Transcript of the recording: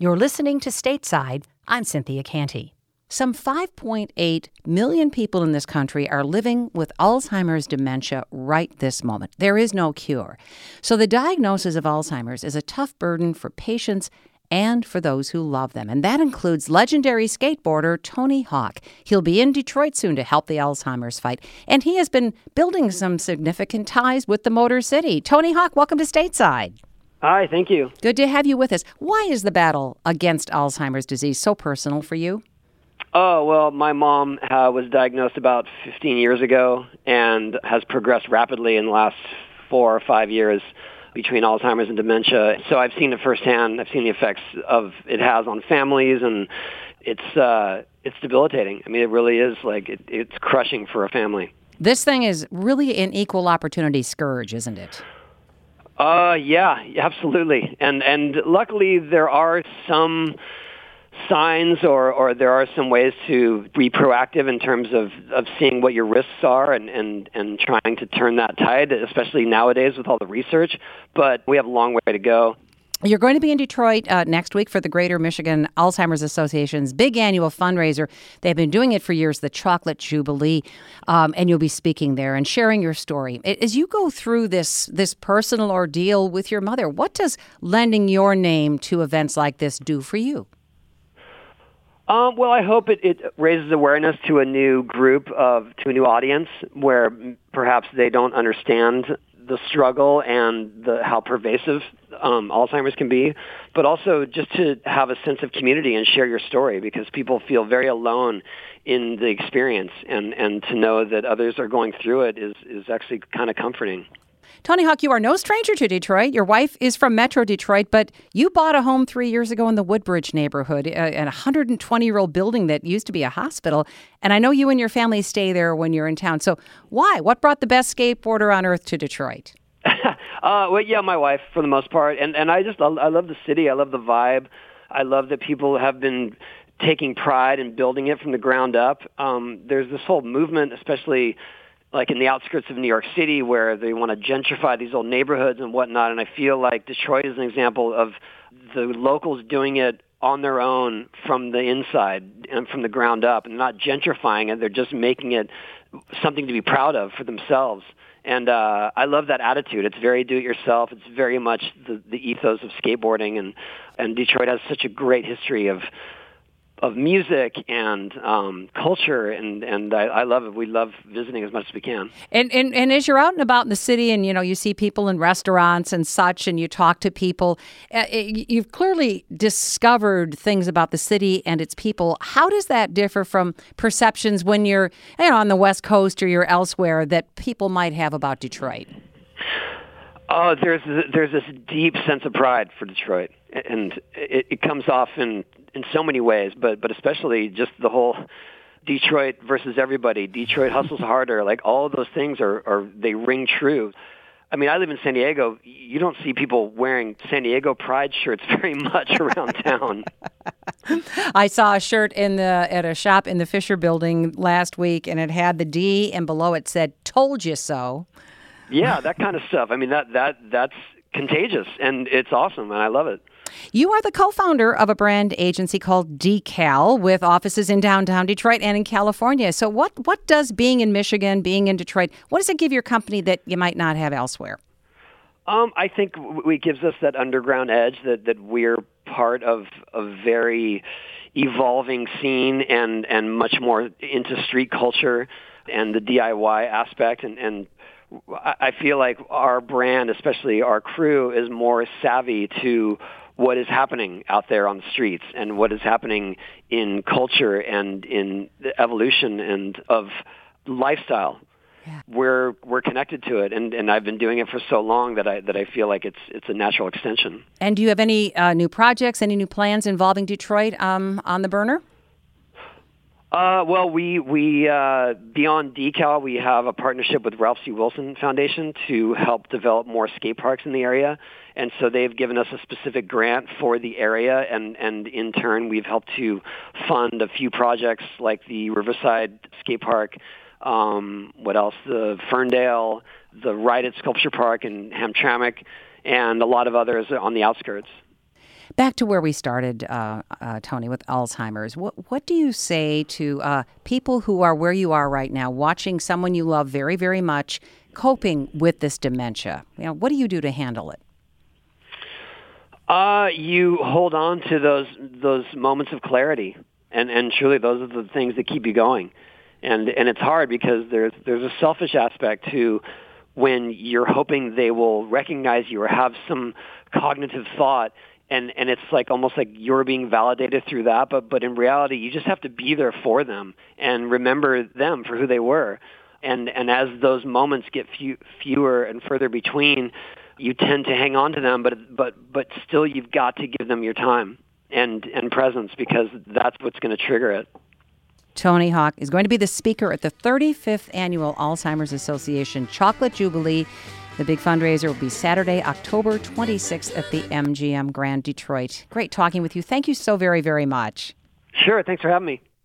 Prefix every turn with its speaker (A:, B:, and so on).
A: You're listening to Stateside. I'm Cynthia Canty. Some 5.8 million people in this country are living with Alzheimer's dementia right this moment. There is no cure. So the diagnosis of Alzheimer's is a tough burden for patients and for those who love them. And that includes legendary skateboarder Tony Hawk. He'll be in Detroit soon to help the Alzheimer's fight. And he has been building some significant ties with the Motor City. Tony Hawk, welcome to Stateside.
B: Hi, thank you.
A: Good to have you with us. Why is the battle against Alzheimer's disease so personal for you?
B: Oh, well, my mom was diagnosed about 15 years ago and has progressed rapidly in the last 4 or 5 years between Alzheimer's and dementia. So I've seen it firsthand. I've seen the effects of it has on families, and it's debilitating. I mean, it really is it's crushing for a family.
A: This thing is really an equal opportunity scourge, isn't it?
B: Yeah, absolutely. And luckily there are some signs or there are some ways to be proactive in terms of seeing what your risks are and trying to turn that tide, especially nowadays with all the research. But we have a long way to go.
A: You're going to be in Detroit next week for the Greater Michigan Alzheimer's Association's big annual fundraiser. They've been doing it for years, the Chocolate Jubilee, and you'll be speaking there and sharing your story. As you go through this personal ordeal with your mother, what does lending your name to events like this do for you?
B: Well, I hope it raises awareness to a new group to a new audience where perhaps they don't understand the struggle and how pervasive Alzheimer's can be, but also just to have a sense of community and share your story, because people feel very alone in the experience, and to know that others are going through it is actually kind of comforting.
A: Tony Hawk, you are no stranger to Detroit. Your wife is from Metro Detroit, but you bought a home 3 years ago in the Woodbridge neighborhood, a 120-year-old building that used to be a hospital. And I know you and your family stay there when you're in town. So why? What brought the best skateboarder on earth to Detroit?
B: Well, yeah, my wife for the most part. And I love the city. I love the vibe. I love that people have been taking pride in building it from the ground up. There's this whole movement, especially like in the outskirts of New York City, where they want to gentrify these old neighborhoods and whatnot. And I feel like Detroit is an example of the locals doing it on their own from the inside and from the ground up, and not gentrifying it. They're just making it something to be proud of for themselves. And I love that attitude. It's very do-it-yourself. It's very much the ethos of skateboarding. And Detroit has such a great history of music and culture, and I love it. We love visiting as much as we can.
A: And as you're out and about in the city, and you see people in restaurants and such, and you talk to people, you've clearly discovered things about the city and its people. How does that differ from perceptions when you're on the West Coast or you're elsewhere that people might have about Detroit?
B: Oh, there's this deep sense of pride for Detroit, and it comes off in so many ways, but especially just the whole Detroit versus everybody. Detroit hustles harder. Like, all of those things they ring true. I mean, I live in San Diego. You don't see people wearing San Diego Pride shirts very much around town.
A: I saw a shirt at a shop in the Fisher Building last week, and it had the D, and below it said "Told you so."
B: Yeah, that kind of stuff. I mean, that's contagious, and it's awesome, and I love it.
A: You are the co-founder of a brand agency called Decal, with offices in downtown Detroit and in California. So what does being in Michigan, being in Detroit, what does it give your company that you might not have elsewhere?
B: I think it gives us that underground edge that we're part of a very evolving scene and much more into street culture and the DIY aspect. And I feel like our brand, especially our crew, is more savvy to what is happening out there on the streets and what is happening in culture and in the evolution and of lifestyle. Yeah. We're connected to it, and I've been doing it for so long that I feel like it's a natural extension.
A: And do you have any new projects, any new plans involving Detroit on the burner?
B: Well, we beyond Decal, we have a partnership with Ralph C. Wilson Foundation to help develop more skate parks in the area. And so they've given us a specific grant for the area, and in turn, we've helped to fund a few projects like the Riverside Skate Park, what else? The Ferndale, the Ride It Sculpture Park in Hamtramck, and a lot of others on the outskirts.
A: Back to where we started, Tony, with Alzheimer's. What do you say to people who are where you are right now, watching someone you love very, very much, coping with this dementia? What do you do to handle it?
B: You hold on to those moments of clarity, and truly those are the things that keep you going. And it's hard because there's a selfish aspect to when you're hoping they will recognize you or have some cognitive thought, and it's like almost like you're being validated through that. But in reality, you just have to be there for them and remember them for who they were. And as those moments get fewer and further between, you tend to hang on to them, but still you've got to give them your time and presence, because that's what's going to trigger it.
A: Tony Hawk is going to be the speaker at the 35th Annual Alzheimer's Association Chocolate Jubilee. The big fundraiser will be Saturday, October 26th at the MGM Grand Detroit. Great talking with you. Thank you so very, very much.
B: Sure. Thanks for having me.